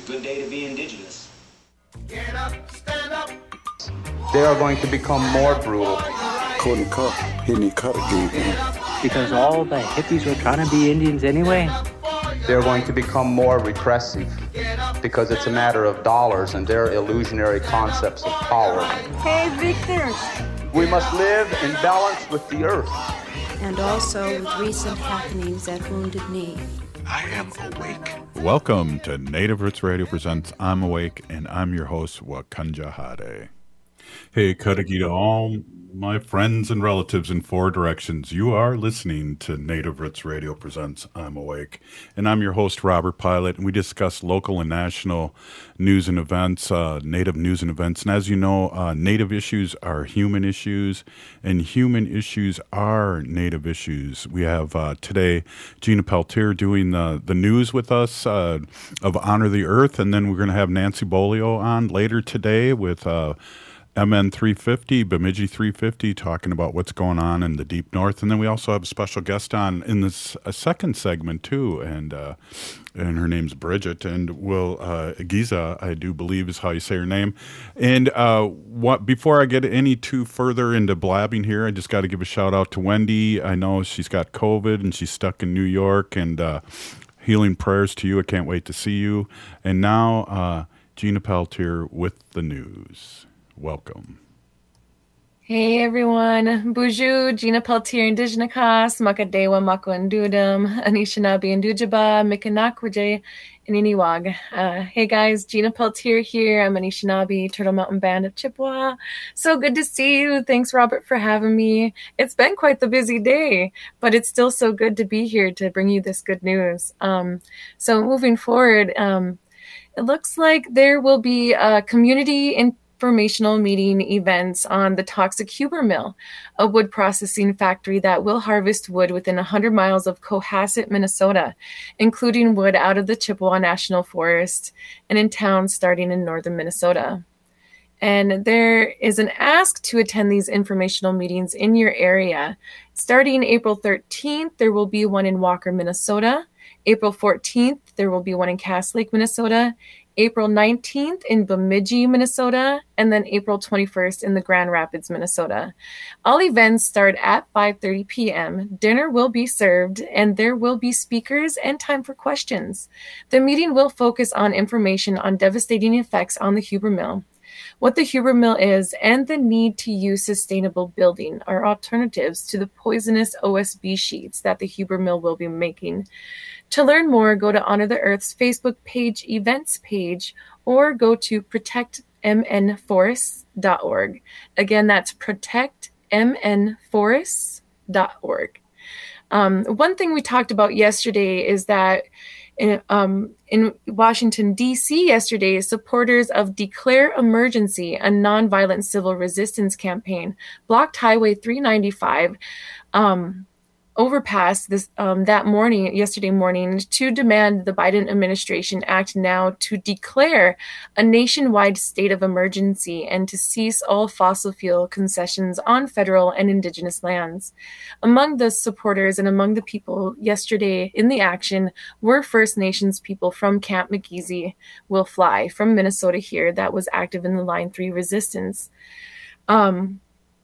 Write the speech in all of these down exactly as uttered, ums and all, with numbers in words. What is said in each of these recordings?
Good day to be indigenous. Get up, stand up. They are going to become more brutal. Couldn't cut, hitting cut again. Because all the hippies were trying to be Indians anyway. They're going to become more repressive because it's a matter of dollars and their illusionary concepts of power. Hey, Victor. We must live in balance with the earth. And also with recent happenings at Wounded Knee. I am awake. Welcome to Native Roots Radio Presents I'm Awake, and I'm your host, Wakanja Hade. Hey, Kadagi to all my friends and relatives in four directions. You are listening to Native Roots Radio Presents I'm Awake, and I'm your host, Robert Pilot, and we discuss local and national news and events, uh, Native news and events. And as you know, uh, Native issues are human issues, and human issues are Native issues. We have uh, today Gina Peltier doing the, the news with us uh, of Honor the Earth, and then we're going to have Nancy Bolio on later today with uh, M N three fifty, Bemidji three fifty, talking about what's going on in the deep north. And then we also have a special guest on in this a second segment too, and uh, and her name's Bridget, and will uh, Giza, I do believe is how you say her name. And uh, what before I get any too further into blabbing here, I just got to give a shout out to Wendy. I know she's got COVID and she's stuck in New York, and uh, healing prayers to you. I can't wait to see you. And now uh, Gina Peltier with the news. Welcome. Hey everyone, Buju, Gina Peltier, Indigenikas, Makadewa, Makundudum, Anishinaabe, Indujaba, Mikanakwaje, and Iniwag. Uh, hey guys, Gina Peltier here. I'm Anishinaabe, Turtle Mountain Band of Chippewa. So good to see you. Thanks, Robert, for having me. It's been quite the busy day, but it's still so good to be here to bring you this good news. Um, so moving forward, um, it looks like there will be a community in informational meeting events on the Toxic Huber Mill, a wood processing factory that will harvest wood within one hundred miles of Cohasset, Minnesota, including wood out of the Chippewa National Forest and in towns starting in northern Minnesota. And there is an ask to attend these informational meetings in your area. Starting April thirteenth, there will be one in Walker, Minnesota. April fourteenth, there will be one in Cass Lake, Minnesota. April nineteenth in Bemidji, Minnesota, and then April twenty-first in the Grand Rapids, Minnesota. All events start at five thirty p.m. Dinner will be served, and there will be speakers and time for questions. The meeting will focus on information on devastating effects on the Huber Mill, what the Huber Mill is, and the need to use sustainable building or alternatives to the poisonous O S B sheets that the Huber Mill will be making. To learn more, go to Honor the Earth's Facebook page events page or go to protect m n forests dot org. Again, that's protect m n forests dot org. Um, one thing we talked about yesterday is that in, um, in Washington, D C yesterday, supporters of Declare Emergency, a nonviolent civil resistance campaign, blocked Highway three ninety-five um, overpass this um, that morning, yesterday morning, to demand the Biden administration act now to declare a nationwide state of emergency and to cease all fossil fuel concessions on federal and indigenous lands. Among the supporters and among the people yesterday in the action were First Nations people from Camp McGeezy Will Fly from Minnesota here that was active in the Line three resistance. Um,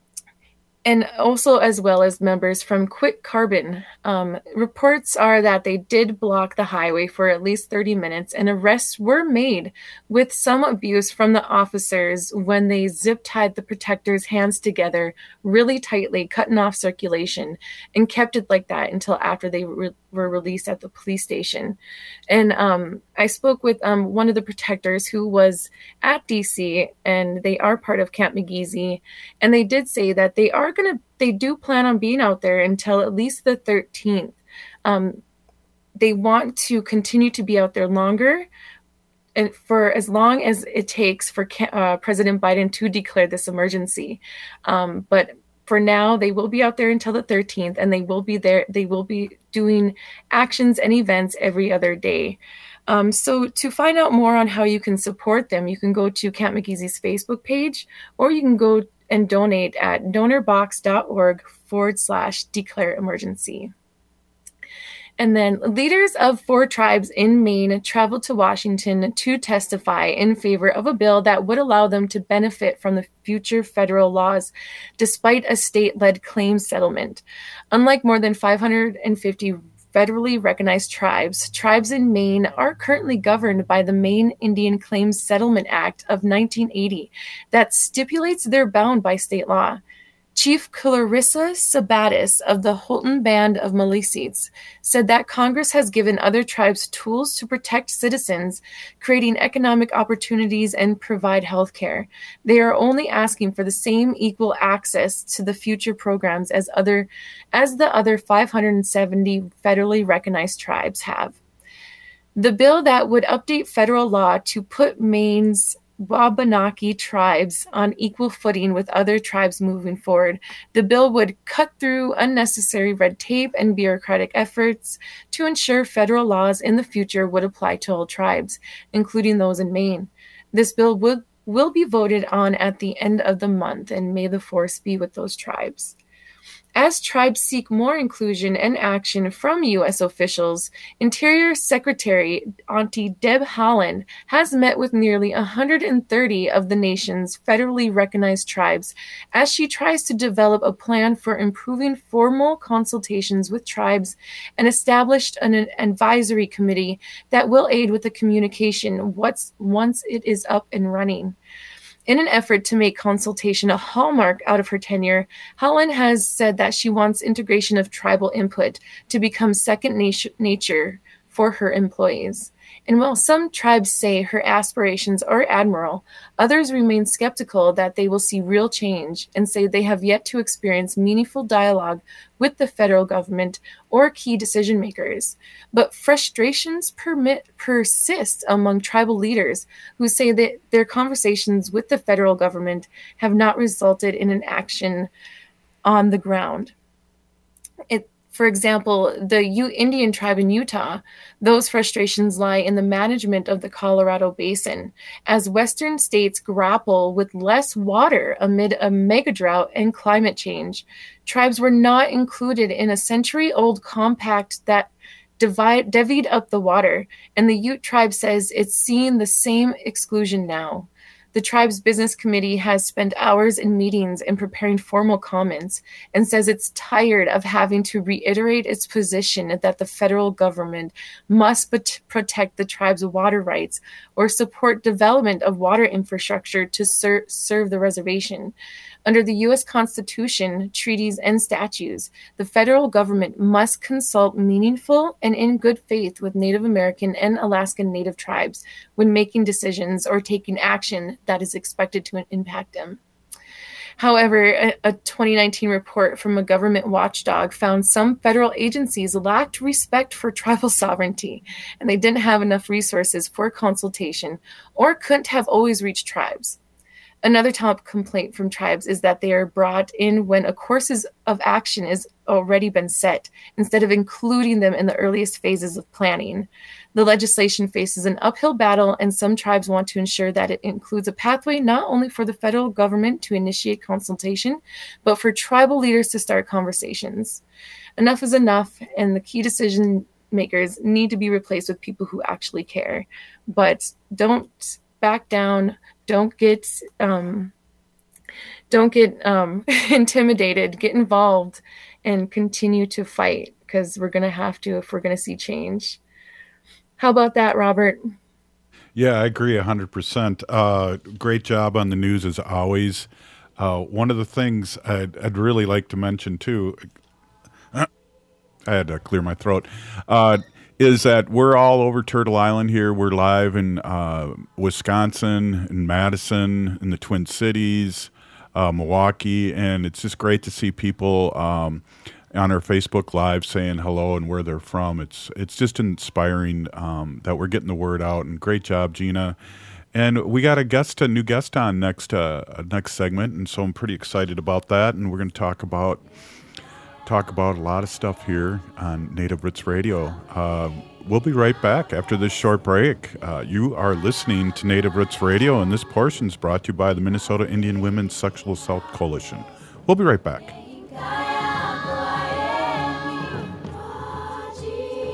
And also as well as members from Quit Carbon. Um, reports are that they did block the highway for at least thirty minutes, and arrests were made with some abuse from the officers when they zip-tied the protectors' hands together really tightly, cutting off circulation, and kept it like that until after they re- were released at the police station. And um, I spoke with um, one of the protectors who was at D C, and they are part of Camp McGeezy, and they did say that they are going to, they do plan on being out there until at least the thirteenth. Um, they want to continue to be out there longer and for as long as it takes for uh, President Biden to declare this emergency. Um, but for now, they will be out there until the thirteenth, and they will be there. They will be doing actions and events every other day. Um, so to find out more on how you can support them, you can go to Camp McGeezy's Facebook page, or you can go and donate at donorbox.org forward slash declare emergency. And then leaders of four tribes in Maine traveled to Washington to testify in favor of a bill that would allow them to benefit from the future federal laws, despite a state-led claims settlement. Unlike more than five hundred fifty federally recognized tribes, tribes in Maine are currently governed by the Maine Indian Claims Settlement Act of nineteen eighty that stipulates they're bound by state law. Chief Clarissa Sabatis of the Holton Band of Maliseets said that Congress has given other tribes tools to protect citizens, creating economic opportunities and provide health care. They are only asking for the same equal access to the future programs as other as the other five hundred seventy federally recognized tribes have. The bill that would update federal law to put Maine's Wabanaki tribes on equal footing with other tribes moving forward. The bill would cut through unnecessary red tape and bureaucratic efforts to ensure federal laws in the future would apply to all tribes, including those in Maine. This bill will, will be voted on at the end of the month, and may the force be with those tribes. As tribes seek more inclusion and action from U S officials, Interior Secretary Auntie Deb Haaland has met with nearly one hundred thirty of the nation's federally recognized tribes as she tries to develop a plan for improving formal consultations with tribes and established an advisory committee that will aid with the communication once it is up and running. In an effort to make consultation a hallmark out of her tenure, Haaland has said that she wants integration of tribal input to become second nat- nature for her employees. And while some tribes say her aspirations are admirable, others remain skeptical that they will see real change and say they have yet to experience meaningful dialogue with the federal government or key decision makers. But frustrations permit, persist among tribal leaders who say that their conversations with the federal government have not resulted in an action on the ground. It For example, the U Indian tribe in Utah, those frustrations lie in the management of the Colorado Basin, as Western states grapple with less water amid a mega drought and climate change. Tribes were not included in a century-old compact that divide, divvied up the water, and the Ute tribe says it's seeing the same exclusion now. The tribe's business committee has spent hours in meetings and preparing formal comments and says it's tired of having to reiterate its position that the federal government must bet- protect the tribe's water rights or support development of water infrastructure to ser- serve the reservation. Under the U S Constitution, treaties, and statutes, the federal government must consult meaningful and in good faith with Native American and Alaskan Native tribes when making decisions or taking action that is expected to impact them. However, a, a twenty nineteen report from a government watchdog found some federal agencies lacked respect for tribal sovereignty, and they didn't have enough resources for consultation or couldn't have always reached tribes. Another top complaint from tribes is that they are brought in when a course of action has already been set, instead of including them in the earliest phases of planning. The legislation faces an uphill battle, and some tribes want to ensure that it includes a pathway not only for the federal government to initiate consultation, but for tribal leaders to start conversations. Enough is enough, and the key decision makers need to be replaced with people who actually care. But don't back down. Don't get um, don't get um, intimidated. Get involved and continue to fight, because we're going to have to if we're going to see change. How about that, Robert? Yeah, I agree one hundred percent. Uh, great job on the news as always. Uh, one of the things I'd, I'd really like to mention too, I had to clear my throat, uh, is that we're all over Turtle Island here. We're live in uh, Wisconsin, in Madison, in the Twin Cities, uh, Milwaukee, and it's just great to see people um, on our Facebook Live saying hello and where they're from. It's it's just inspiring um, that we're getting the word out, and great job, Gina. And we got a guest, a new guest on next uh, next segment, and so I'm pretty excited about that. And we're going to talk about talk about a lot of stuff here on Native Roots Radio. Uh, we'll be right back after this short break. Uh, you are listening to Native Roots Radio, and this portion is brought to you by the Minnesota Indian Women's Sexual Assault Coalition. We'll be right back.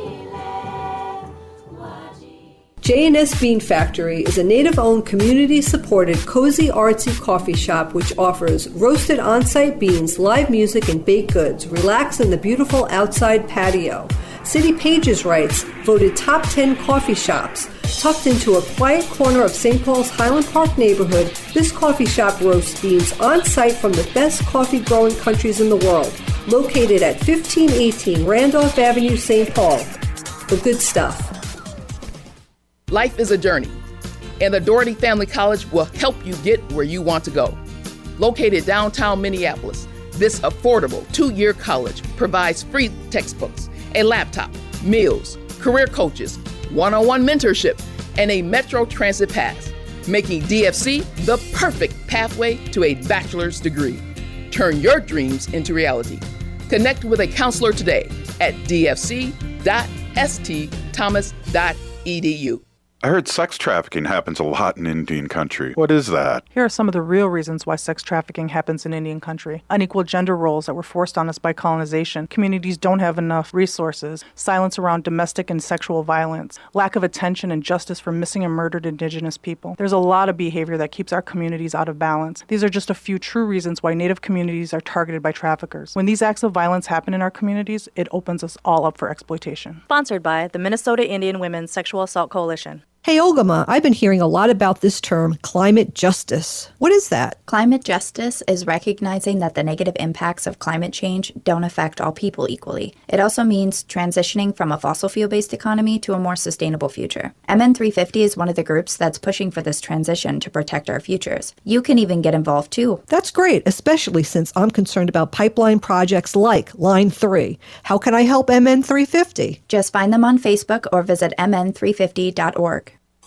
J and S Bean Factory is a native-owned, community-supported, cozy, artsy coffee shop which offers roasted on-site beans, live music, and baked goods. Relax in the beautiful outside patio. City Pages writes, voted top ten coffee shops. Tucked into a quiet corner of Saint Paul's Highland Park neighborhood, this coffee shop roasts beans on-site from the best coffee-growing countries in the world. Located at fifteen eighteen Randolph Avenue, Saint Paul. The good stuff. Life is a journey, and the Doherty Family College will help you get where you want to go. Located downtown Minneapolis, this affordable two-year college provides free textbooks, a laptop, meals, career coaches, one-on-one mentorship, and a Metro Transit pass, making D F C the perfect pathway to a bachelor's degree. Turn your dreams into reality. Connect with a counselor today at d f c dot s t thomas dot e d u. I heard sex trafficking happens a lot in Indian country. What is that? Here are some of the real reasons why sex trafficking happens in Indian country. Unequal gender roles that were forced on us by colonization. Communities don't have enough resources. Silence around domestic and sexual violence. Lack of attention and justice for missing and murdered Indigenous people. There's a lot of behavior that keeps our communities out of balance. These are just a few true reasons why Native communities are targeted by traffickers. When these acts of violence happen in our communities, it opens us all up for exploitation. Sponsored by the Minnesota Indian Women's Sexual Assault Coalition. Hey, Ogama, I've been hearing a lot about this term, climate justice. What is that? Climate justice is recognizing that the negative impacts of climate change don't affect all people equally. It also means transitioning from a fossil fuel-based economy to a more sustainable future. M N three fifty is one of the groups that's pushing for this transition to protect our futures. You can even get involved too. That's great, especially since I'm concerned about pipeline projects like Line three. How can I help M N three fifty? Just find them on Facebook or visit m n three fifty dot org.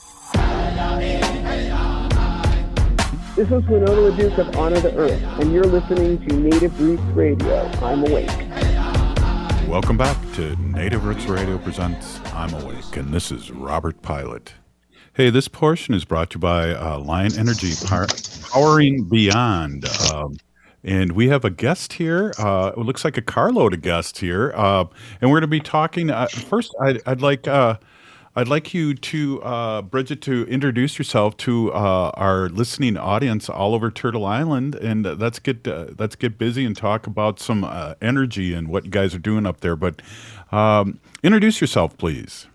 This is Winona LaDuke of Honor the Earth, and you're listening to Native Roots Radio. I'm Awake. Welcome back to Native Roots Radio presents I'm Awake, and this is Robert Pilot. Hey, this portion is brought to you by uh, Lion Energy, Power- Powering Beyond. Um, and we have a guest here. Uh, it looks like a carload of guests here. Uh, and we're going to be talking. Uh, first, I'd, I'd like... Uh, I'd like you to, uh, Bridget, to introduce yourself to uh, our listening audience all over Turtle Island, and uh, let's get uh, let's get busy and talk about some uh, energy and what you guys are doing up there. But um, introduce yourself, please.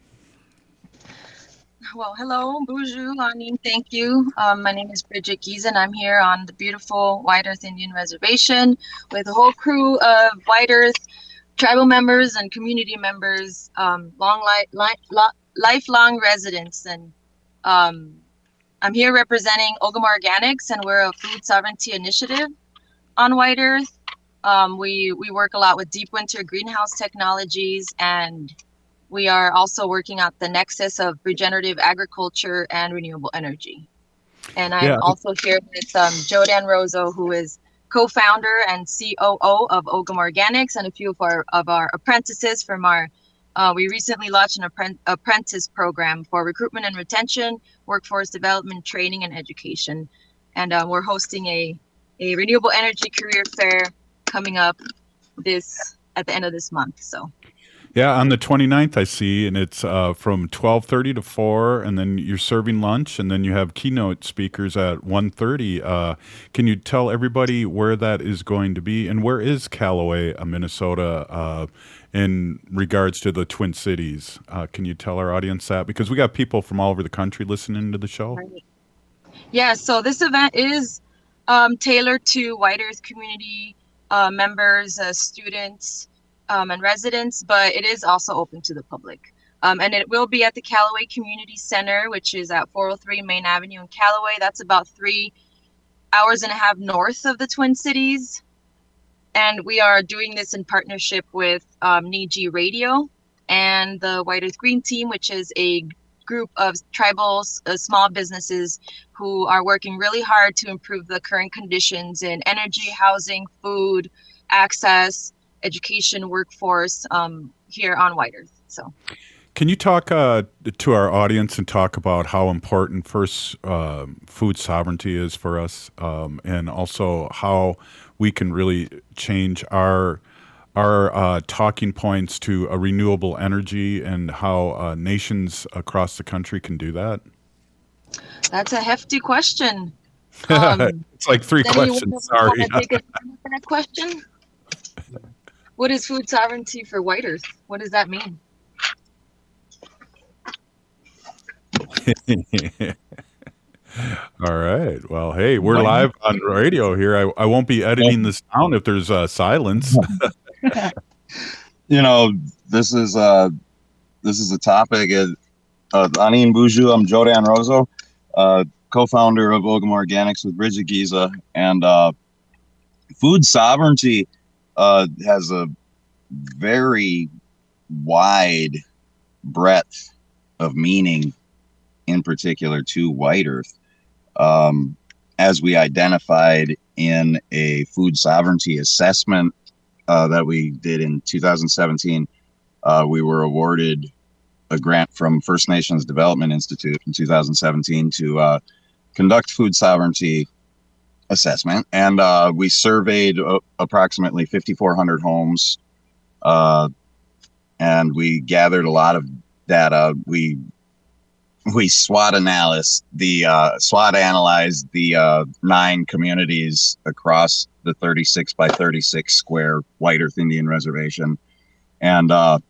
Well, hello, bonjour, Lanin, thank you. Um, my name is Bridget Giesen. I'm here on the beautiful White Earth Indian Reservation with a whole crew of White Earth tribal members and community members, um, long life. Li- li- lifelong residents, and um, I'm here representing Ogama Organics, and we're a food sovereignty initiative on White Earth. Um, we we work a lot with deep winter greenhouse technologies, and we are also working at the nexus of regenerative agriculture and renewable energy. And I'm yeah. also here with um, Jodan Rozo, who is co-founder and C O O of Ogama Organics, and a few of our of our apprentices from our Uh, we recently launched an appren- apprentice program for recruitment and retention, workforce development, training, and education. And uh, we're hosting a, a renewable energy career fair coming up this at the end of this month. So, yeah, on the twenty-ninth, I see, and it's uh, from twelve thirty to four, and then you're serving lunch, and then you have keynote speakers at one thirty. Uh, can you tell everybody where that is going to be, and where is Callaway, uh, Minnesota, uh, in regards to the Twin Cities? Uh, can you tell our audience that? Because we got people from all over the country listening to the show. Right. Yeah, so this event is um, tailored to White Earth community uh, members, uh, students, um, and residents, but it is also open to the public. Um, and it will be at the Callaway Community Center, which is at four oh three Main Avenue in Callaway. That's about three hours and a half north of the Twin Cities. And we are doing this in partnership with um, N I G I Radio and the White Earth Green Team, which is a group of tribal uh, small businesses who are working really hard to improve the current conditions in energy, housing, food, access, education, workforce um, here on White Earth. So, can you talk uh, to our audience and talk about how important first uh, food sovereignty is for us, um, and also how we can really change our our uh, talking points to a renewable energy and how uh, nations across the country can do that? That's a hefty question. Um, it's like three questions. Sorry. Take a that question. What is food sovereignty for White Earth? What does that mean? All right. Well, hey, we're live on radio here. I, I won't be editing this down if there's uh, silence. You know, this is uh, this is a topic. Uh, uh, Anin Buju, I'm Jodan Rozo, uh, co-founder of Ogum Organics with Bridget Giza, and uh, food sovereignty uh, has a very wide breadth of meaning, in particular to White Earth. Um, as we identified in a food sovereignty assessment uh, that we did in two thousand seventeen, uh, we were awarded a grant from First Nations Development Institute in two thousand seventeen to uh, conduct food sovereignty assessment. And uh, we surveyed uh, approximately fifty-four hundred homes, uh, and we gathered a lot of data. We We SWOT analyzed the uh, SWOT analyzed the uh, nine communities across the thirty-six by thirty-six square White Earth Indian Reservation, and uh,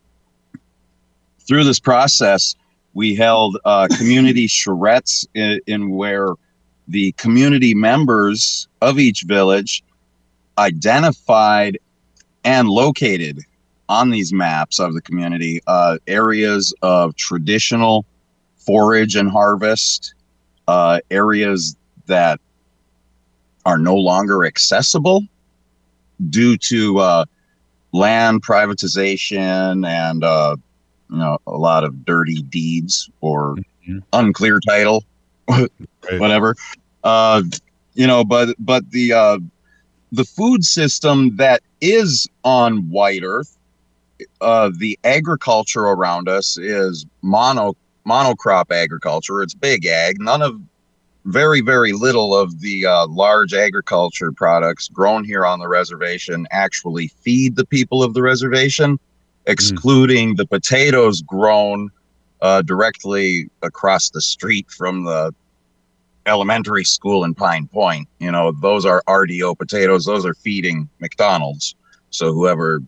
through this process, we held uh, community charrettes in, in where the community members of each village identified and located on these maps of the community uh, areas of traditional forage and harvest, uh, areas that are no longer accessible due to uh, land privatization and uh, you know, a lot of dirty deeds or mm-hmm. unclear title, whatever. Uh, you know, but but the uh, the food system that is on White Earth, uh, the agriculture around us is mono. monocrop agriculture. It's big ag. None of, very, very little of the uh, large agriculture products grown here on the reservation actually feed the people of the reservation, excluding mm. the potatoes grown uh, directly across the street from the elementary school in Pine Point. You know, those are R D O potatoes. Those are feeding McDonald's. So whoever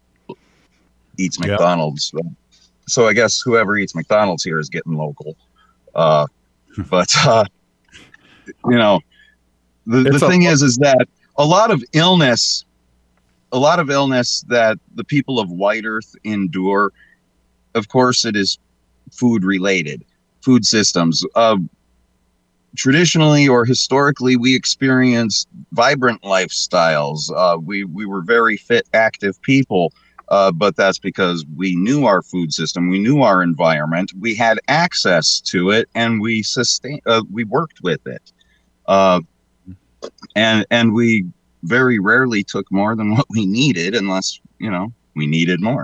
eats McDonald's, yeah. So I guess whoever eats McDonald's here is getting local. Uh, but, uh, you know, the, the thing is, is that a lot of illness, a lot of illness that the people of White Earth endure, of course, it is food related, food systems. Uh, traditionally or historically, we experienced vibrant lifestyles. Uh, we, we were very fit, active people. Uh, but that's because we knew our food system, we knew our environment, we had access to it, and we sustain, uh, we worked with it, uh, and and we very rarely took more than what we needed, unless you know we needed more.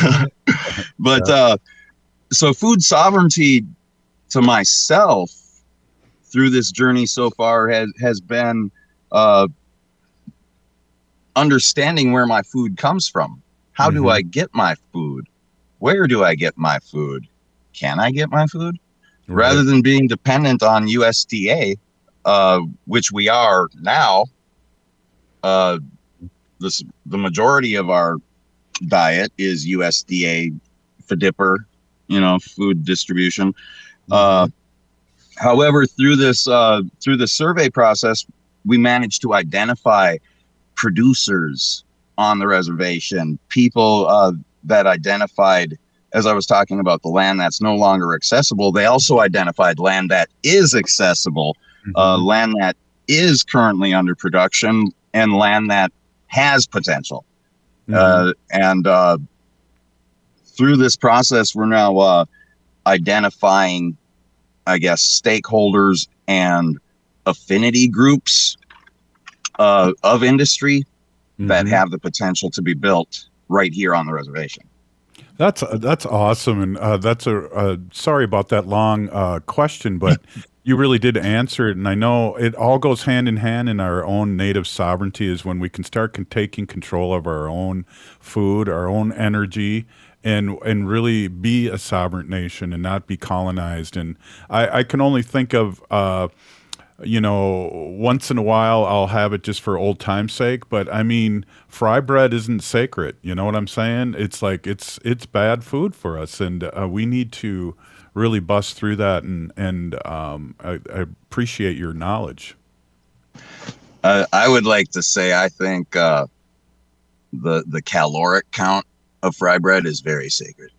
But uh, so food sovereignty, to myself, through this journey so far, has has been uh, understanding where my food comes from. How mm-hmm. do I get my food? Where do I get my food? Can I get my food? Right. Rather than being dependent on U S D A, uh, which we are now, uh, this, the majority of our diet is U S D A F D I P R, you know, food distribution. Mm-hmm. Uh, however, through this uh, through the survey process, we managed to identify producers on the reservation, people uh, that identified, as I was talking about the land that's no longer accessible, they also identified land that is accessible, mm-hmm. uh, land that is currently under production, and land that has potential. Mm-hmm. Uh, and uh, through this process, we're now uh, identifying, I guess, stakeholders and affinity groups uh, of industry that have the potential to be built right here on the reservation. That's uh, that's awesome, and uh, that's a uh, sorry about that long uh, question, but You really did answer it, and I know it all goes hand in hand in our own native sovereignty is when we can start con- taking control of our own food, our own energy, and and really be a sovereign nation and not be colonized. And I, I can only think of, uh, you know, once in a while I'll have it just for old time's sake, but I mean, fry bread isn't sacred. You know what I'm saying? It's like it's it's bad food for us, and uh, we need to really bust through that, and and um, I, I appreciate your knowledge. Uh, I would like to say I think uh, the the caloric count of fry bread is very sacred.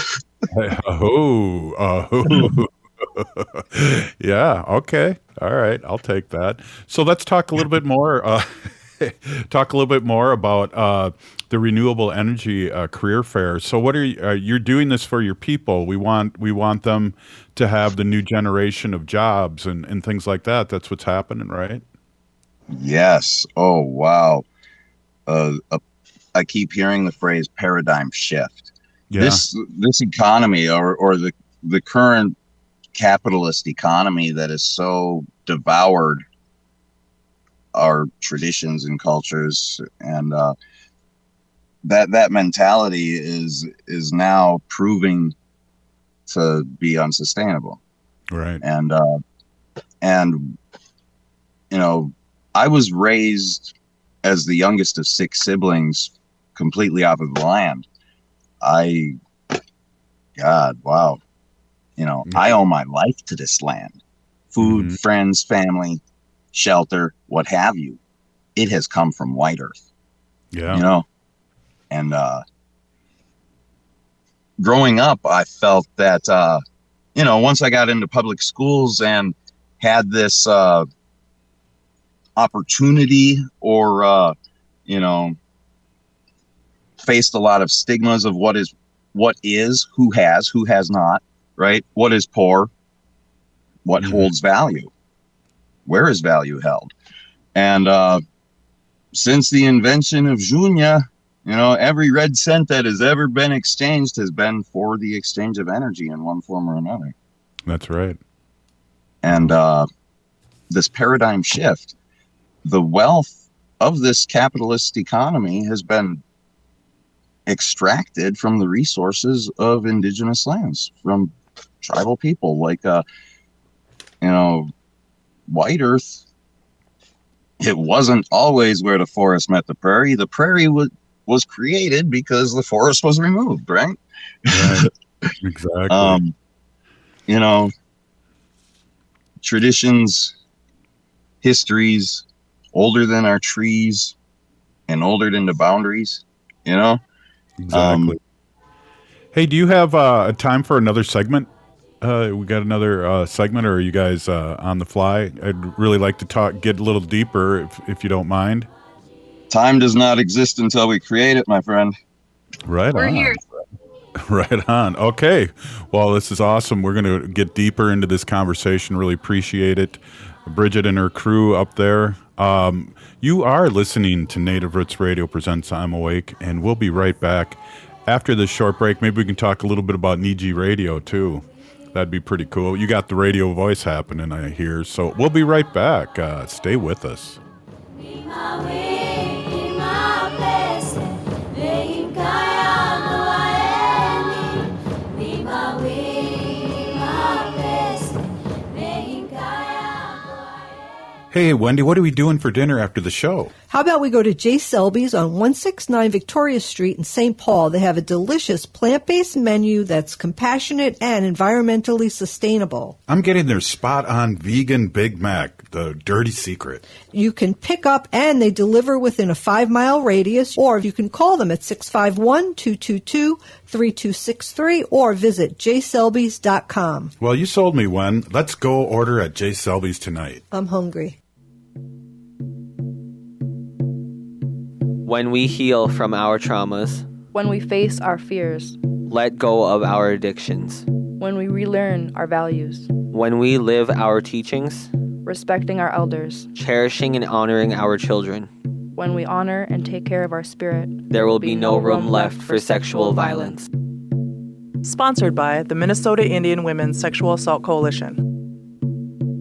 oh, oh. Yeah. Okay. All right. I'll take that. So let's talk a little bit more. Uh, talk a little bit more about uh, the renewable energy uh, career fair. So, what are you? Uh, you're doing this for your people? We want we want them to have the new generation of jobs and, and things like that. That's what's happening, right? Yes. Oh, wow. Uh, uh, I keep hearing the phrase paradigm shift. Yeah. This this economy, or or the the current capitalist economy that is so devoured our traditions and cultures, and uh, that that mentality is is now proving to be unsustainable. Right. And uh, and you know, I was raised as the youngest of six siblings, completely off of the land. I, God, wow. You know, mm-hmm. I owe my life to this land. Food, mm-hmm. friends, family, shelter, what have you. It has come from White Earth. Yeah. You know, and uh, growing up, I felt that, uh, you know, once I got into public schools and had this uh, opportunity or, uh, you know, faced a lot of stigmas of what is, what is, who has, who has not, right? What is poor? What mm-hmm. holds value? Where is value held? And uh, since the invention of Junia, you know, every red cent that has ever been exchanged has been for the exchange of energy in one form or another. That's right. And uh, this paradigm shift, the wealth of this capitalist economy has been extracted from the resources of indigenous lands, from tribal people like, uh, you know, White Earth. It wasn't always where the forest met the prairie. The prairie was, was created because the forest was removed, right? Right. Exactly. um, you know, traditions, histories, older than our trees and older than the boundaries, you know? Exactly. Um, hey, do you have uh, a time for another segment? Uh, we got another uh, segment, or are you guys uh, on the fly? I'd really like to talk, get a little deeper, if, if you don't mind. Time does not exist until we create it, my friend. Right We're on. here. Right on. Okay. Well, this is awesome. We're going to get deeper into this conversation. Really appreciate it. Bridget and her crew up there. Um, you are listening to Native Roots Radio presents I'm Awake, and we'll be right back after this short break. Maybe we can talk a little bit about Niji Radio, too. That'd be pretty cool. You got the radio voice happening, I hear. So we'll be right back. Uh, stay with us. Hey, Wendy, what are we doing for dinner after the show? How about we go to J. Selby's on one sixty-nine Victoria Street in Saint Paul? They have a delicious plant-based menu that's compassionate and environmentally sustainable. I'm getting their spot-on vegan Big Mac, the dirty secret. You can pick up and they deliver within a five-mile radius, or you can call them at six five one, two two two, three two six three or visit j selbys dot com. Well, you sold me, Wen. Let's go order at J. Selby's tonight. I'm hungry. When we heal from our traumas, when we face our fears, let go of our addictions, when we relearn our values, when we live our teachings, respecting our elders, cherishing and honoring our children, when we honor and take care of our spirit, there will be no room left for sexual violence. Sponsored by the Minnesota Indian Women's Sexual Assault Coalition.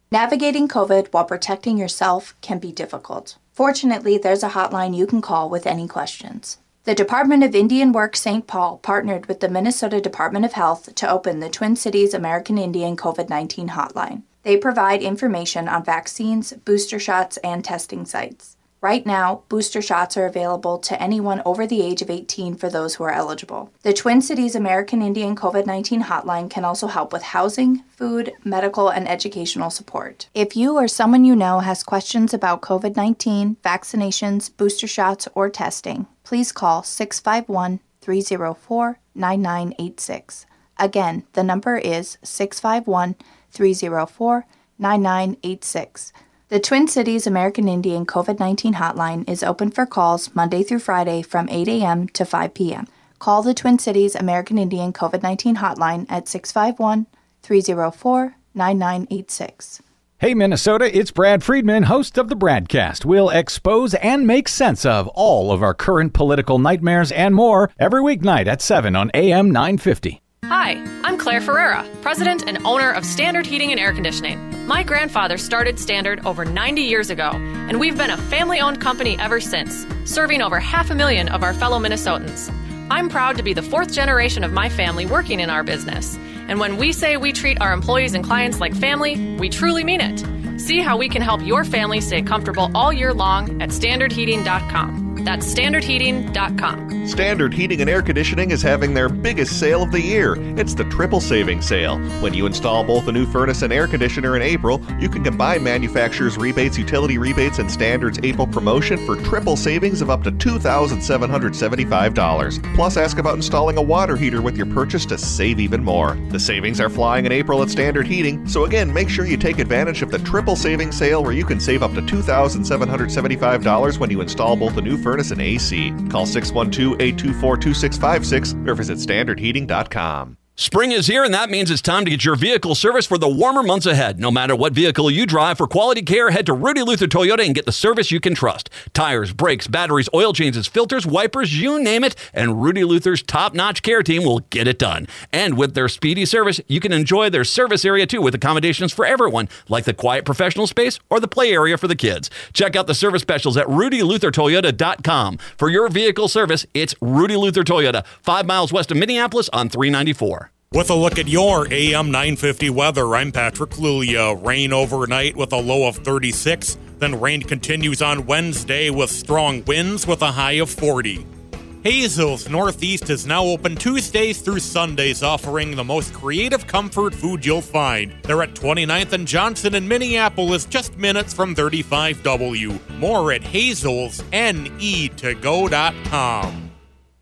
Navigating COVID while protecting yourself can be difficult. Fortunately, there's a hotline you can call with any questions. The Department of Indian Work Saint Paul partnered with the Minnesota Department of Health to open the Twin Cities American Indian COVID nineteen hotline. They provide information on vaccines, booster shots, and testing sites. Right now, booster shots are available to anyone over the age of eighteen for those who are eligible. The Twin Cities American Indian COVID nineteen hotline can also help with housing, food, medical, and educational support. If you or someone you know has questions about COVID nineteen, vaccinations, booster shots, or testing, please call six five one, three zero four, nine nine eight six. Again, the number is six five one, three zero four, nine nine eight six. The Twin Cities American Indian COVID nineteen hotline is open for calls Monday through Friday from eight a.m. to five p.m. Call the Twin Cities American Indian COVID nineteen hotline at six five one, three zero four, nine nine eight six. Hey Minnesota, it's Brad Friedman, host of the Bradcast. We'll expose and make sense of all of our current political nightmares and more every weeknight at seven on A M nine fifty. Hi, I'm Claire Ferreira, president and owner of Standard Heating and Air Conditioning. My grandfather started Standard over ninety years ago, and we've been a family-owned company ever since, serving over half a million of our fellow Minnesotans. I'm proud to be the fourth generation of my family working in our business. And when we say we treat our employees and clients like family, we truly mean it. See how we can help your family stay comfortable all year long at standard heating dot com. That's standard heating dot com. Standard Heating and Air Conditioning is having their biggest sale of the year. It's the Triple Savings Sale. When you install both a new furnace and air conditioner in April, you can combine manufacturer's rebates, utility rebates, and Standard's April promotion for triple savings of up to two thousand seven hundred seventy-five dollars. Plus, ask about installing a water heater with your purchase to save even more. The savings are flying in April at Standard Heating, so again, make sure you take advantage of the Triple Savings Sale where you can save up to two thousand seven hundred seventy-five dollars when you install both a new furnace furnace and A C. Call six one two, eight two four, two six five six or visit standard heating dot com. Spring is here, and that means it's time to get your vehicle serviced for the warmer months ahead. No matter what vehicle you drive, for quality care, head to Rudy Luther Toyota and get the service you can trust. Tires, brakes, batteries, oil changes, filters, wipers, you name it, and Rudy Luther's top-notch care team will get it done. And with their speedy service, you can enjoy their service area too with accommodations for everyone, like the quiet professional space or the play area for the kids. Check out the service specials at rudy luther toyota dot com. For your vehicle service, it's Rudy Luther Toyota, five miles west of Minneapolis on three ninety-four. With a look at your A M nine fifty weather, I'm Patrick Lulia. Rain overnight with a low of thirty-six. Then rain continues on Wednesday with strong winds with a high of forty. Hazel's Northeast is now open Tuesdays through Sundays, offering the most creative comfort food you'll find. They're at twenty-ninth and Johnson in Minneapolis, just minutes from thirty-five W. More at hazels N E to go dot com.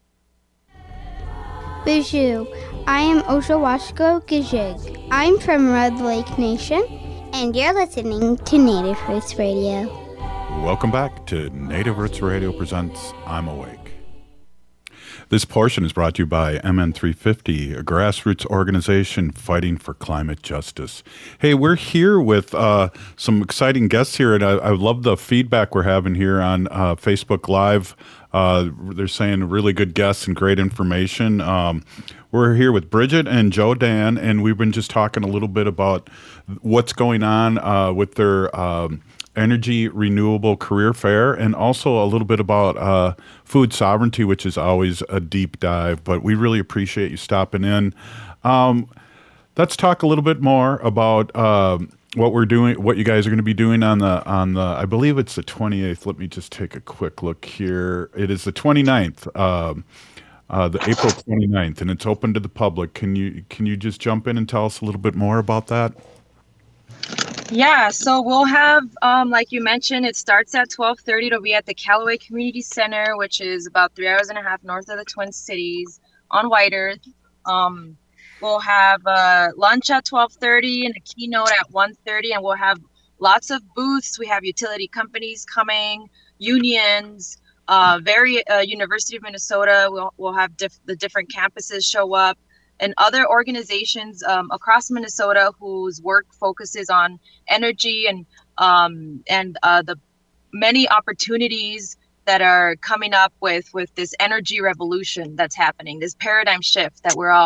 Bonjour, I am Oshawashko Gajig. I'm from Red Lake Nation, and you're listening to Native Roots Radio. Welcome back to Native Roots Radio presents I'm Awake. This portion is brought to you by M N three fifty, a grassroots organization fighting for climate justice. Hey, we're here with uh, some exciting guests here, and I, I love the feedback we're having here on uh, Facebook Live. Uh, they're saying really good guests and great information. Um, we're here with Bridget and Joe Dan, and we've been just talking a little bit about what's going on uh, with their um, Energy Renewable Career Fair, and also a little bit about uh, food sovereignty, which is always a deep dive, but we really appreciate you stopping in. Um, let's talk a little bit more about uh, what we're doing, what you guys are going to be doing on the, on the, I believe it's the twenty-eighth. Let me just take a quick look here. It is the twenty-ninth, um, uh, the April twenty-ninth, and it's open to the public. Can you, can you just jump in and tell us a little bit more about that? Yeah, so we'll have, um, like you mentioned, it starts at twelve thirty. It'll be at the Callaway Community Center, which is about three hours and a half north of the Twin Cities on White Earth. Um, we'll have uh, lunch at twelve thirty and a keynote at one thirty, and we'll have lots of booths. We have utility companies coming, unions, uh, very uh, University of Minnesota. We'll, we'll have diff- the different campuses show up, and other organizations um, across Minnesota whose work focuses on energy and um, and uh, the many opportunities that are coming up with with this energy revolution that's happening, this paradigm shift that we're all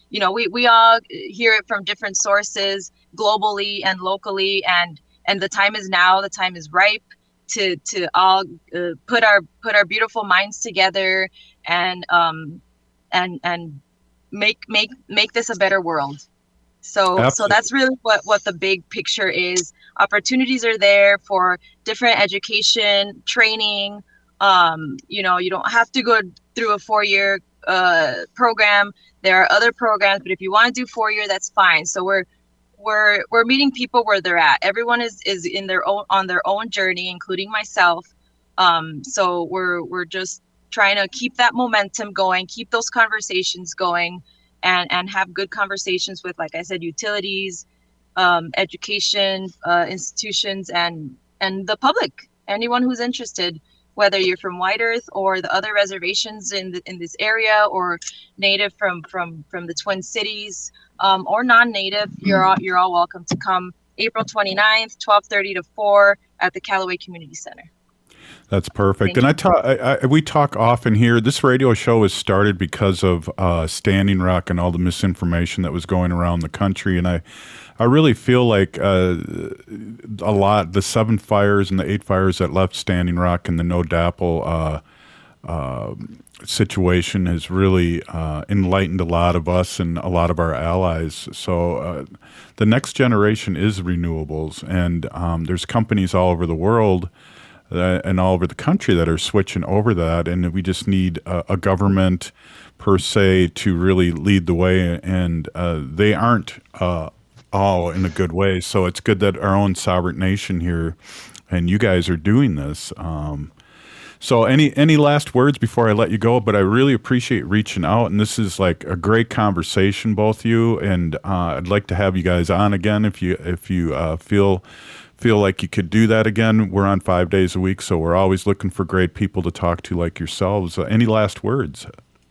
you know, we, we all hear it from different sources globally and locally, and and the time is now. The time is ripe to to all uh, put our put our beautiful minds together and um and and make make make this a better world. So Absolutely. so that's really what what the big picture is. Opportunities are there for different education, training. Um, you know, you don't have to go through a four-year uh, program. There are other programs, but if you want to do four-year, that's fine. So we're we're we're meeting people where they're at. Everyone is is in their own on their own journey, including myself. Um, so we're we're just trying to keep that momentum going, keep those conversations going, and and have good conversations with, like I said, utilities, um, education uh, institutions, and and the public, anyone who's interested, whether you're from White Earth or the other reservations in the, in this area, or native from from from the Twin Cities, um, or non-native. You're all you're all welcome to come April twenty-ninth, twelve thirty to four at the Callaway Community Center. That's perfect. Thank and you. I talk, I, I, we talk often here. This radio show was started because of uh, Standing Rock and all the misinformation that was going around the country. And I, I really feel like uh, a lot, the seven fires and the eight fires that left Standing Rock and the No Dapple uh, uh, situation has really uh, enlightened a lot of us and a lot of our allies. So uh, the next generation is renewables, and um, there's companies all over the world Uh, and all over the country that are switching over that, and we just need a, a government per se to really lead the way, and uh, they aren't uh, all in a good way. So it's good that our own sovereign nation here, and you guys are doing this. Um, so any any last words before I let you go? But I really appreciate reaching out, and this is like a great conversation, both you, and uh, I'd like to have you guys on again if you if you uh, feel. feel like you could do that again. We're on five days a week, so we're always looking for great people to talk to like yourselves. Uh, any last words?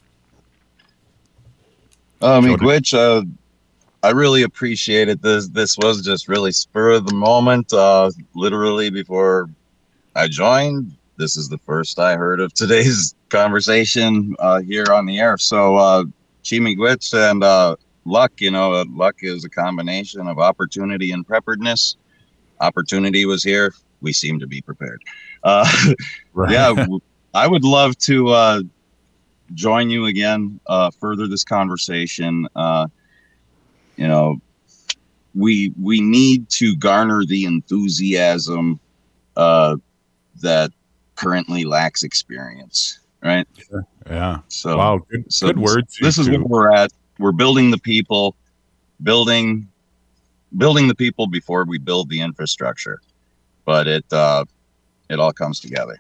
Um, Miigwech, uh, I really appreciate it. This this was just really spur of the moment. Uh, literally before I joined, this is the first I heard of today's conversation uh, here on the air. So, uh, Chi Miigwech, and uh, luck. You know, uh, luck is a combination of opportunity and preparedness. Opportunity was here. We seem to be prepared. Uh, right. Yeah, I would love to uh, join you again, uh, further this conversation. Uh, you know, we we need to garner the enthusiasm uh, that currently lacks experience, right? Sure. Yeah. So, wow, good, so good this, words. This is too. where we're at. We're building the people, building. building the people before we build the infrastructure, but it uh it all comes together.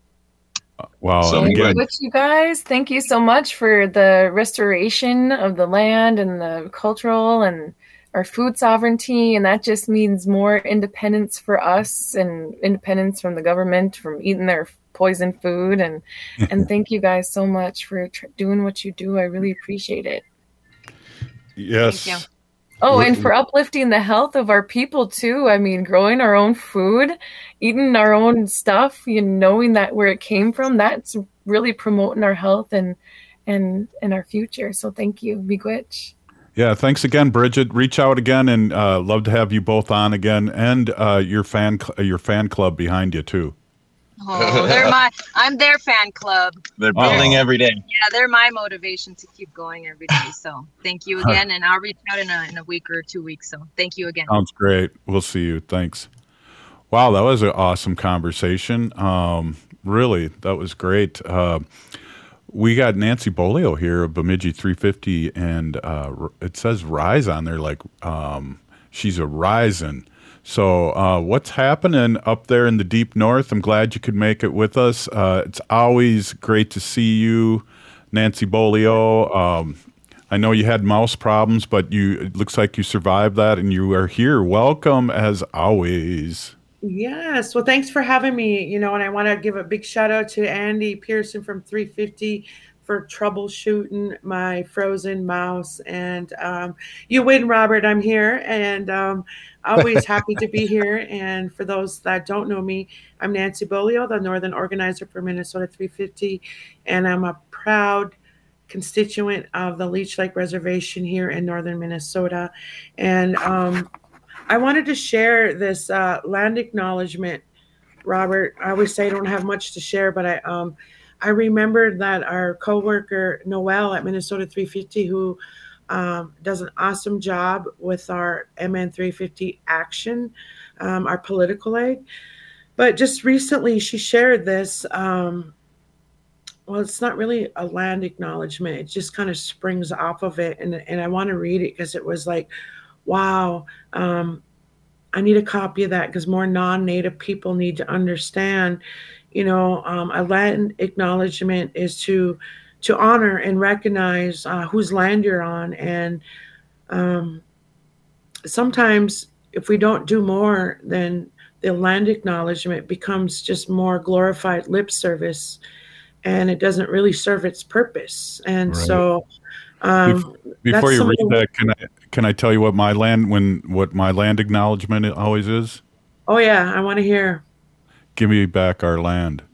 Wow. So good. You guys, thank you so much for the restoration of the land and the cultural and our food sovereignty, and that just means more independence for us and independence from the government from eating their poison food, and and thank you guys so much for tr- doing what you do. I really appreciate it. Yes. Thank you. Oh, and for uplifting the health of our people too. I mean, growing our own food, eating our own stuff, you know, knowing that where it came from, that's really promoting our health and and and our future. So thank you, Miigwech. Yeah, thanks again, Bridget. Reach out again, and uh, love to have you both on again, and uh, your fan cl- your fan club behind you too. Oh, they're my, I'm their fan club. They're building Oh. every day. Yeah, they're my motivation to keep going every day. So thank you again. And I'll reach out in a, in a week or two weeks. So thank you again. Sounds great. We'll see you. Thanks. Wow, that was an awesome conversation. Um, really, that was great. Uh, we got Nancy Bolio here of Bemidji three fifty, and uh, it says Rise on there, like um, she's a rising. So uh, what's happening up there in the deep north? I'm glad you could make it with us. Uh, it's always great to see you, Nancy Bolio. Um, I know you had mouse problems, but you it looks like you survived that, and you are here. Welcome as always. Yes. Well, thanks for having me. You know, and I want to give a big shout out to Andy Pearson from three fifty for troubleshooting my frozen mouse. And um, you win, Robert. I'm here, and um, always happy to be here. And for those that don't know me, I'm Nancy Bolio, the Northern Organizer for Minnesota three fifty, and I'm a proud constituent of the Leech Lake Reservation here in northern Minnesota. And um, I wanted to share this uh, land acknowledgement, Robert. I always say I don't have much to share, but I um, I remembered that our coworker Noelle at Minnesota three fifty, who um, does an awesome job with our M N three fifty action, um, our political aid. But just recently she shared this, um, well, it's not really a land acknowledgement. It just kind of springs off of it. And, and I want to read it because it was like, wow, um, I need a copy of that because more non-Native people need to understand, you know, um, a land acknowledgement is to to honor and recognize uh, whose land you're on. And um, sometimes if we don't do more, then the land acknowledgement becomes just more glorified lip service, and it doesn't really serve its purpose. And right. so um, before you read that, can I can I tell you what my land when what my land acknowledgement always is? Oh yeah, I want to hear. Give me back our land.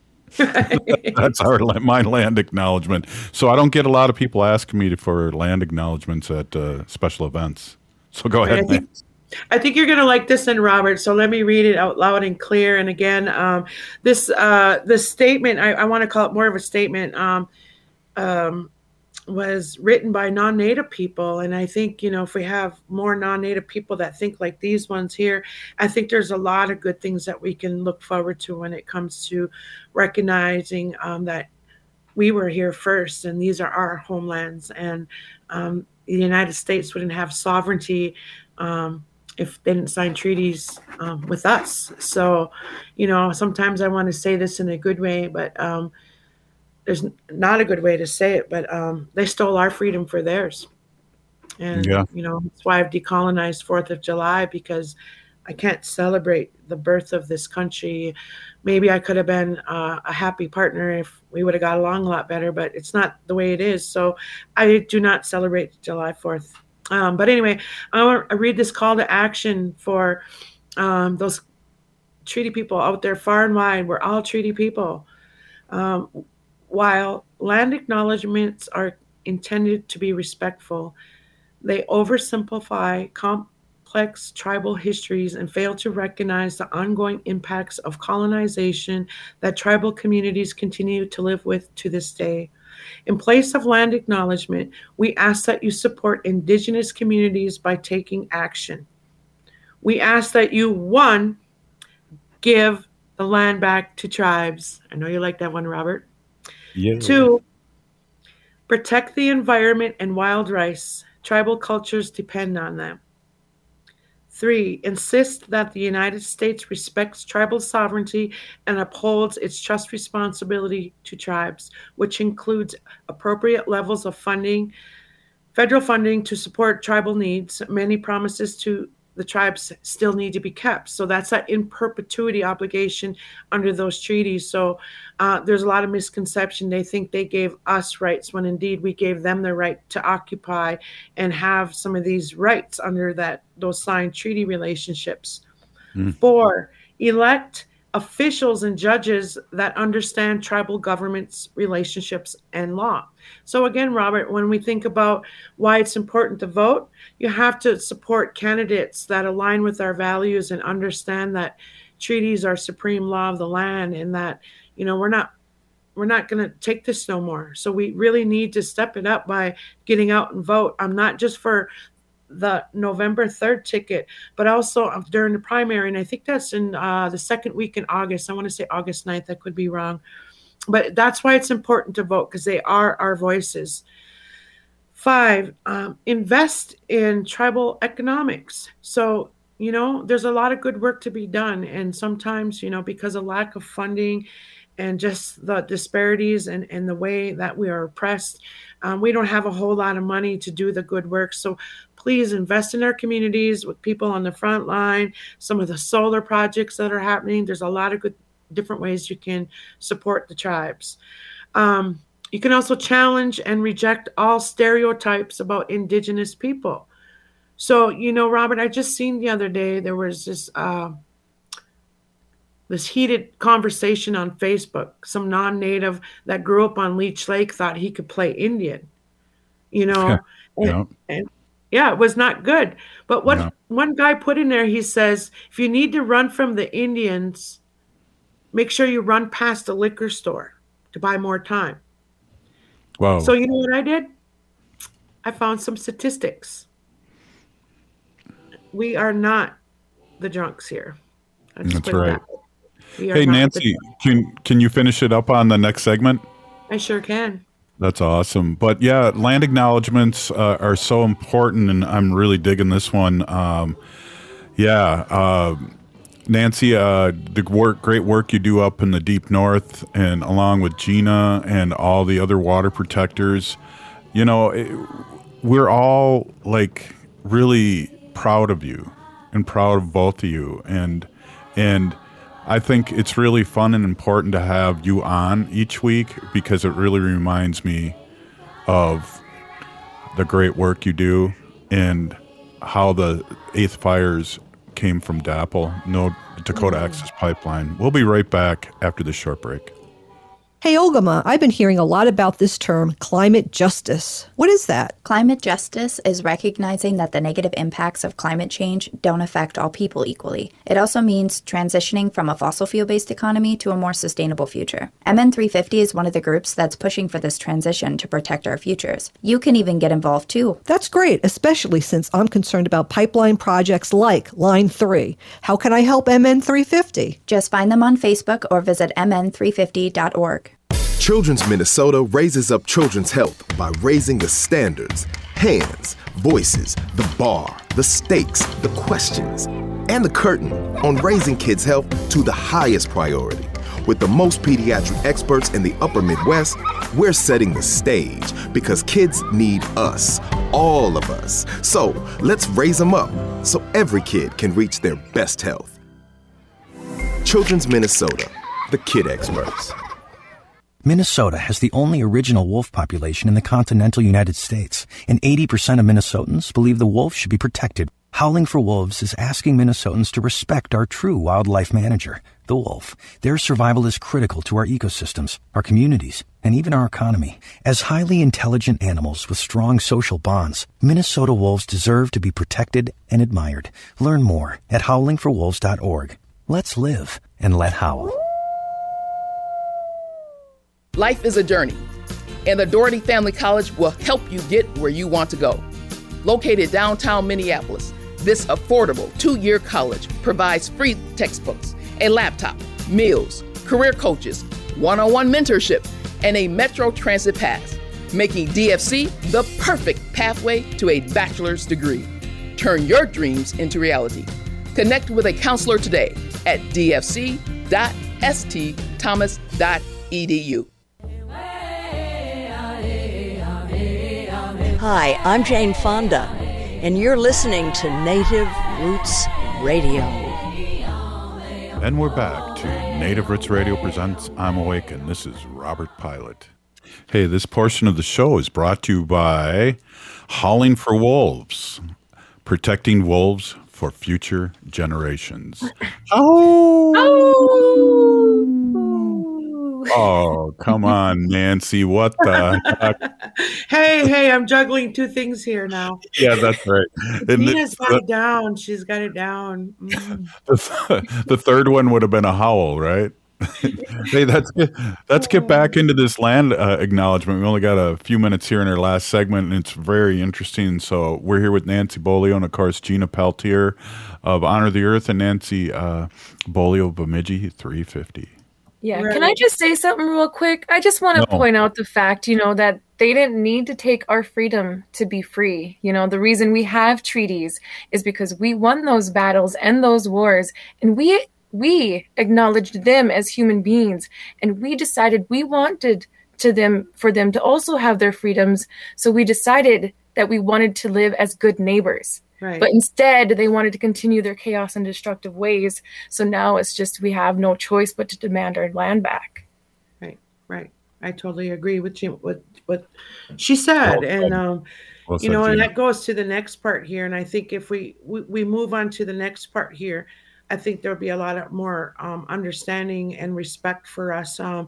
That's our my land acknowledgement. So I don't get a lot of people asking me for land acknowledgements at uh, special events. So go ahead. I think, I think you're going to like this one, Robert. So let me read it out loud and clear. And again, um, this uh, this statement, I, I want to call it more of a statement, um, um, was written by non-Native people. And I think, you know, if we have more non-Native people that think like these ones here, I think there's a lot of good things that we can look forward to when it comes to recognizing um, that we were here first and these are our homelands. And um, the United States wouldn't have sovereignty um, if they didn't sign treaties um, with us. So, you know, sometimes I want to say this in a good way, but um, there's not a good way to say it, but um, they stole our freedom for theirs. And, yeah. you know, that's why I've decolonized fourth of July, because I can't celebrate the birth of this country. Maybe I could have been uh, a happy partner if we would have got along a lot better, but it's not the way it is. So I do not celebrate July fourth. Um, but anyway, I want to read this call to action for um, those treaty people out there far and wide. We're all treaty people. Um, While land acknowledgements are intended to be respectful, they oversimplify complex tribal histories and fail to recognize the ongoing impacts of colonization that tribal communities continue to live with to this day. In place of land acknowledgement, we ask that you support Indigenous communities by taking action. We ask that you, one, give the land back to tribes. I know you like that one, Robert. Yeah. Two, protect the environment and wild rice. Tribal cultures depend on them. Three, insist that the United States respects tribal sovereignty and upholds its trust responsibility to tribes, which includes appropriate levels of funding, federal funding to support tribal needs. Many promises to the tribes still need to be kept. So that's that in perpetuity obligation under those treaties. So uh, there's a lot of misconception. They think they gave us rights when indeed we gave them the right to occupy and have some of these rights under that those signed treaty relationships. Mm. Four, elect officials and judges that understand tribal governments, relationships, and law. So again, Robert, when we think about why it's important to vote, you have to support candidates that align with our values and understand that treaties are supreme law of the land and that, you know, we're not we're not going to take this no more. So we really need to step it up by getting out and vote. I'm not just for the November third ticket, but also during the primary. And I think that's in uh, the second week in August. I want to say August ninth. I could be wrong. But that's why it's important to vote, because they are our voices. Five, um, invest in tribal economics. So, you know, there's a lot of good work to be done. And sometimes, you know, because of lack of funding and just the disparities and, and the way that we are oppressed, um, we don't have a whole lot of money to do the good work. So please invest in our communities with people on the front line, some of the solar projects that are happening. There's a lot of good different ways you can support the tribes. Um, you can also challenge and reject all stereotypes about Indigenous people. So, you know, Robert, I just seen the other day, there was this, uh, this heated conversation on Facebook. Some non-Native that grew up on Leech Lake thought he could play Indian. you know, Yeah. and, and yeah, it was not good. But what Yeah. one guy put in there, he says, if you need to run from the Indians, make sure you run past the liquor store to buy more time. Whoa. So you know what I did? I found some statistics. We are not the drunks here. I'll just That's put it right. that way. We are Hey, not the Nancy, can can you finish it up on the next segment? I sure can. That's awesome. But yeah, land acknowledgements uh, are so important, and I'm really digging this one. Um, yeah, uh, Nancy, uh, the work, great work you do up in the deep north, and along with Gina and all the other water protectors. You know, it, we're all like really proud of you and proud of both of you, and and. I think it's really fun and important to have you on each week because it really reminds me of the great work you do and how the eighth Fires came from D A P L, no Dakota Access Pipeline. We'll be right back after this short break. Hey, Ogama, I've been hearing a lot about this term, climate justice. What is that? Climate justice is recognizing that the negative impacts of climate change don't affect all people equally. It also means transitioning from a fossil fuel-based economy to a more sustainable future. M N three fifty is one of the groups that's pushing for this transition to protect our futures. You can even get involved too. That's great, especially since I'm concerned about pipeline projects like Line three. How can I help M N three fifty? Just find them on Facebook or visit m n three fifty dot org. Children's Minnesota raises up children's health by raising the standards, hands, voices, the bar, the stakes, the questions, and the curtain on raising kids' health to the highest priority. With the most pediatric experts in the upper Midwest, we're setting the stage because kids need us, all of us. So let's raise them up so every kid can reach their best health. Children's Minnesota, the kid experts. Minnesota has the only original wolf population in the continental United States, and eighty percent of Minnesotans believe the wolf should be protected. Howling for Wolves is asking Minnesotans to respect our true wildlife manager, the wolf. Their survival is critical to our ecosystems, our communities, and even our economy. As highly intelligent animals with strong social bonds, Minnesota wolves deserve to be protected and admired. Learn more at howling for wolves dot org. Let's live and let howl. Life is a journey, and the Doherty Family College will help you get where you want to go. Located downtown Minneapolis, this affordable two-year college provides free textbooks, a laptop, meals, career coaches, one-on-one mentorship, and a Metro Transit pass, making D F C the perfect pathway to a bachelor's degree. Turn your dreams into reality. Connect with a counselor today at d f c dot s t thomas dot e d u. Hi, I'm Jane Fonda, and you're listening to Native Roots Radio. And we're back to Native Roots Radio presents I'm Awake, and this is Robert Pilot. Hey, this portion of the show is brought to you by Howling for Wolves, protecting wolves for future generations. Oh! Oh, come on, Nancy. What the heck? Hey, hey, I'm juggling two things here now. Yeah, that's right. And Nina's the, got it down. She's got it down. Mm. the, the third one would have been a howl, right? Hey, let's get, let's get back into this land uh, acknowledgement. We only got a few minutes here in our last segment, and it's very interesting. So we're here with Nancy Bolio and, of course, Gina Peltier of Honor the Earth and Nancy uh, Bolio of Bemidji three fifty. Yeah, Right. can I just say something real quick? I just want to No. point out the fact, you know, that they didn't need to take our freedom to be free. You know, the reason we have treaties is because we won those battles and those wars, and we we acknowledged them as human beings, and we decided we wanted to them for them to also have their freedoms. So we decided that we wanted to live as good neighbors. Right. But instead, they wanted to continue their chaos and destructive ways. So now it's just we have no choice but to demand our land back. Right, right. I totally agree with you, what what she said, Well and said. um, Well you know, said, and Gina. that goes to the next part here. And I think if we we, we move on to the next part here, I think there'll be a lot of more um, understanding and respect for us. Um,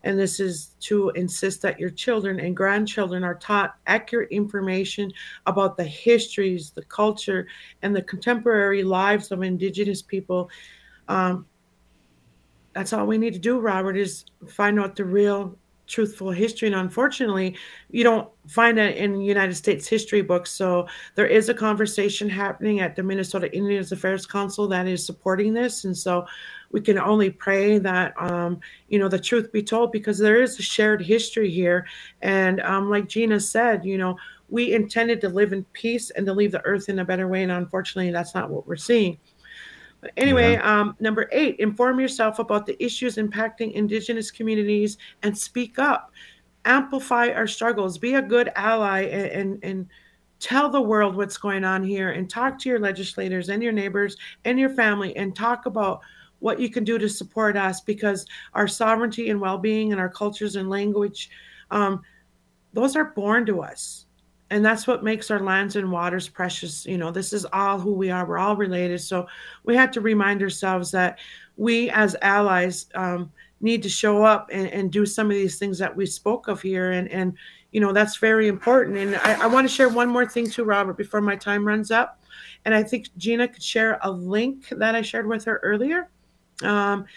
And this is to insist that your children and grandchildren are taught accurate information about the histories, the culture, and the contemporary lives of Indigenous people. Um, that's all we need to do, Robert, is find out the real truthful history. And unfortunately, you don't find that in United States history books. So there is a conversation happening at the Minnesota Indians Affairs Council that is supporting this. And so we can only pray that, um, you know, the truth be told, because there is a shared history here. And um, like Gina said, you know, we intended to live in peace and to leave the earth in a better way. And unfortunately, that's not what we're seeing. But anyway, yeah. um, number eight, inform yourself about the issues impacting Indigenous communities and speak up. Amplify our struggles. Be a good ally and, and, and tell the world what's going on here, and talk to your legislators and your neighbors and your family and talk about what you can do to support us, because our sovereignty and well-being and our cultures and language, um, those are born to us. And that's what makes our lands and waters precious. You know, this is all who we are. We're all related. So we have to remind ourselves that we as allies um, need to show up and, and do some of these things that we spoke of here. And, and you know, that's very important. And I, I want to share one more thing too, Robert, before my time runs up. And I think Gina could share a link that I shared with her earlier. Um,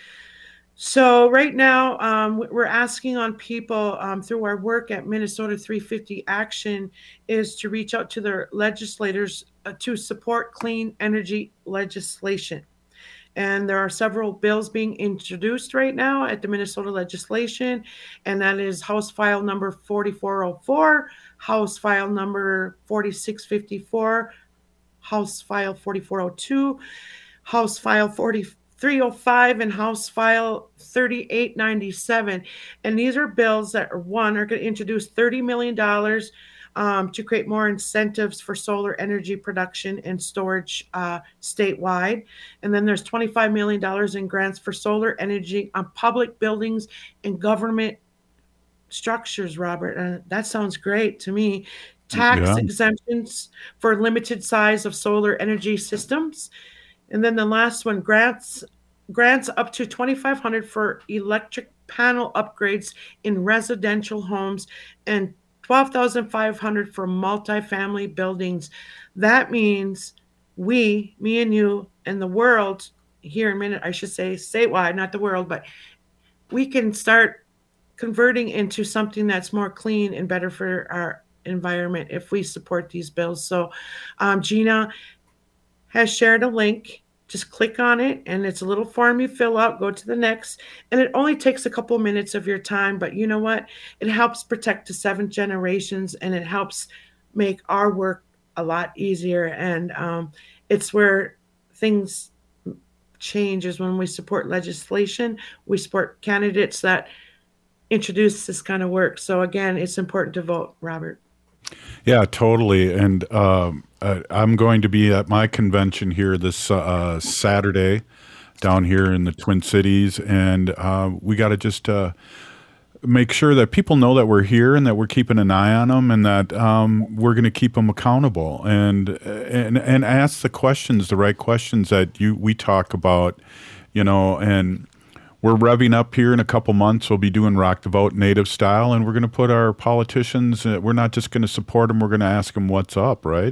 So right now, um, we're asking on people um, through our work at Minnesota three fifty Action is to reach out to their legislators uh, to support clean energy legislation. And there are several bills being introduced right now at the Minnesota legislation, and that is House File number forty-four oh four, House File number forty-six fifty-four, House File forty-four oh two, House File forty-three oh five, and House File thirty-eight ninety-seven. And these are bills that, are, one, are going to introduce thirty million dollars um, to create more incentives for solar energy production and storage uh, statewide. And then there's twenty-five million dollars in grants for solar energy on public buildings and government structures, Robert. And that sounds great to me. Tax yeah. exemptions for limited size of solar energy systems. And then the last one, grants grants up to twenty-five hundred dollars for electric panel upgrades in residential homes and twelve thousand five hundred dollars for multifamily buildings. That means we, me and you, and the world here in a minute, I should say statewide, not the world, but we can start converting into something that's more clean and better for our environment if we support these bills. So um, Gina has shared a link. Just click on it, and it's a little form you fill out, go to the next, and it only takes a couple minutes of your time. But you know what? It helps protect the seventh generations, and it helps make our work a lot easier. And um, it's where things change, is when we support legislation, we support candidates that introduce this kind of work. So again, it's important to vote, Robert. Yeah, totally. And um, uh, I'm going to be at my convention here this uh, Saturday down here in the Twin Cities. And uh, we got to just uh, make sure that people know that we're here and that we're keeping an eye on them, and that um, we're going to keep them accountable and, and and ask the questions, the right questions that you we talk about, you know, and we're revving up here in a couple months. We'll be doing Rock the Vote native style, and we're going to put our politicians, uh, we're not just going to support them, we're going to ask them what's up, right?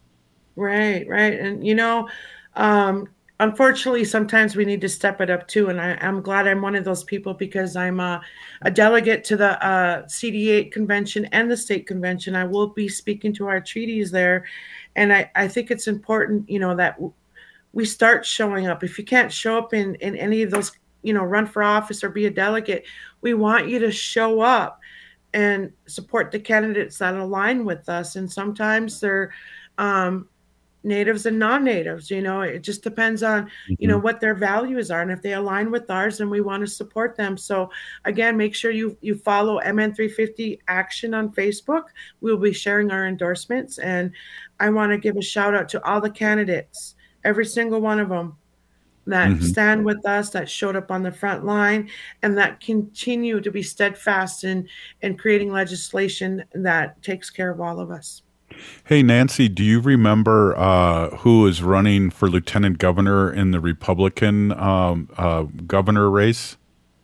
Right, right. And, you know, um, unfortunately, sometimes we need to step it up too. And I, I'm glad I'm one of those people, because I'm a, a delegate to the uh, C D eight convention and the state convention. I will be speaking to our treaties there. And I, I think it's important, you know, that we start showing up. If you can't show up in, in any of those, you know, run for office or be a delegate, we want you to show up and support the candidates that align with us. And sometimes they're um, natives and non-natives, you know, it just depends on, mm-hmm. you know, what their values are. And if they align with ours, then we want to support them. So again, make sure you, you follow M N three fifty Action on Facebook. We'll be sharing our endorsements. And I want to give a shout out to all the candidates, every single one of them, that mm-hmm. stand with us, that showed up on the front line, and that continue to be steadfast in, in creating legislation that takes care of all of us. Hey, Nancy, do you remember uh, who is running for lieutenant governor in the Republican um, uh, governor race?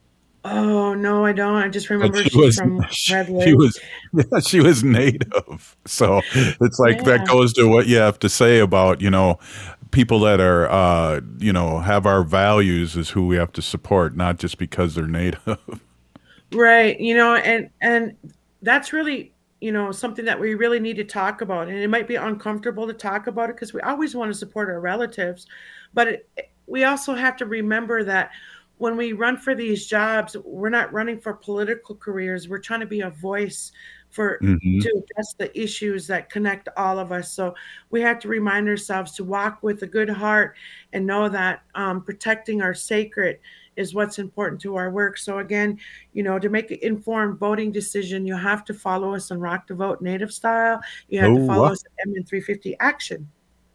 Oh no, I don't. I just remember She she's was from she, Red Lake. she was yeah, she was Native, so it's like Yeah. that goes to what you have to say about you know people that are uh, you know have our values is who we have to support, not just because they're Native. Right. You know, and and that's really, you know, something that we really need to talk about. And it might be uncomfortable to talk about it because we always want to support our relatives. But it, we also have to remember that when we run for these jobs, we're not running for political careers. We're trying to be a voice for Mhm. to address the issues that connect all of us. So we have to remind ourselves to walk with a good heart and know that um, protecting our sacred is what's important to our work. So again, you know, to make an informed voting decision, you have to follow us on Rock the Vote Native Style. You have Oh, to follow wow. us at M N three fifty Action.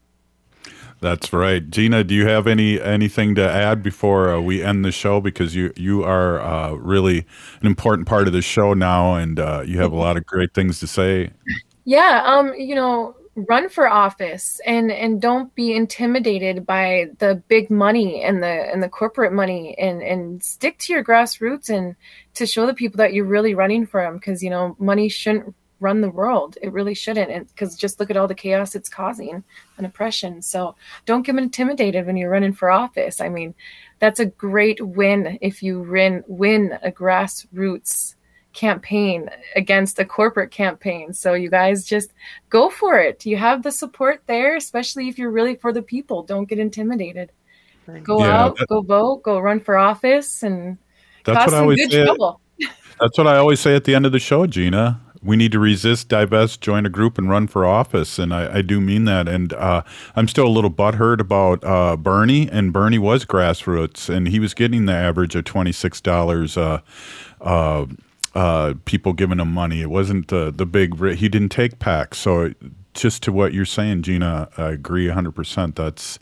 That's right, Gina. Do you have any anything to add before uh, we end the show? Because you you are uh, really an important part of the show now, and uh, you have a lot of great things to say. Yeah, um, you know, run for office and and don't be intimidated by the big money and the and the corporate money, and and stick to your grassroots and to show the people that you're really running for them, because you know money shouldn't run the world. It really shouldn't, and because just look at all the chaos it's causing and oppression. So don't get intimidated when you're running for office. I mean, that's a great win if you win win a grassroots campaign against a corporate campaign. So you guys just go for it. You have the support there, especially if you're really for the people. Don't get intimidated. Go Yeah, out, that- go vote, go run for office, and That's cause what I some always good say. trouble. That's what I always say at the end of the show, Gina. We need to resist, divest, join a group, and run for office. And I, I do mean that. And uh, I'm still a little butthurt about uh, Bernie. And Bernie was grassroots, and he was getting the average of twenty-six dollars. Uh, uh, uh, people giving him money. It wasn't the the big. He didn't take PACs. So just to what you're saying, Gina, I agree one hundred percent. That's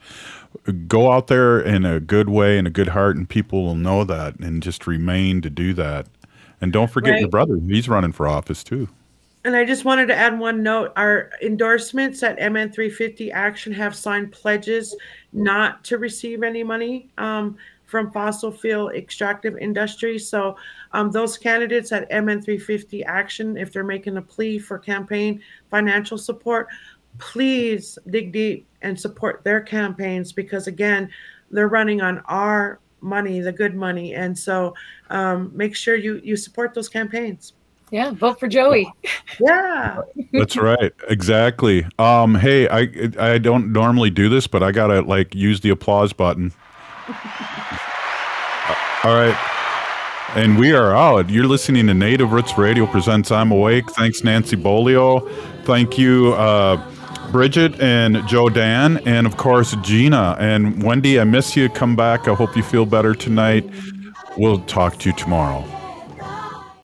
go out there in a good way, in a good heart, and people will know that, and just remain to do that. And don't forget your Right. brother. He's running for office too. And I just wanted to add one note. Our endorsements at M N three fifty Action have signed pledges not to receive any money um, from fossil fuel extractive industry. So um, those candidates at M N three fifty Action, if they're making a plea for campaign financial support, please dig deep and support their campaigns, because again, they're running on our money, the good money. And so um, make sure you, you support those campaigns. Yeah, vote for Joey. Yeah. That's right. Exactly. Um, hey, I I don't normally do this, but I gotta like use the applause button. All right. And we are out. You're listening to Native Roots Radio presents I'm Awake. Thanks, Nancy Bolio. Thank you, uh, Bridget and Joe Dan, and of course, Gina. And Wendy, I miss you. Come back. I hope you feel better tonight. We'll talk to you tomorrow.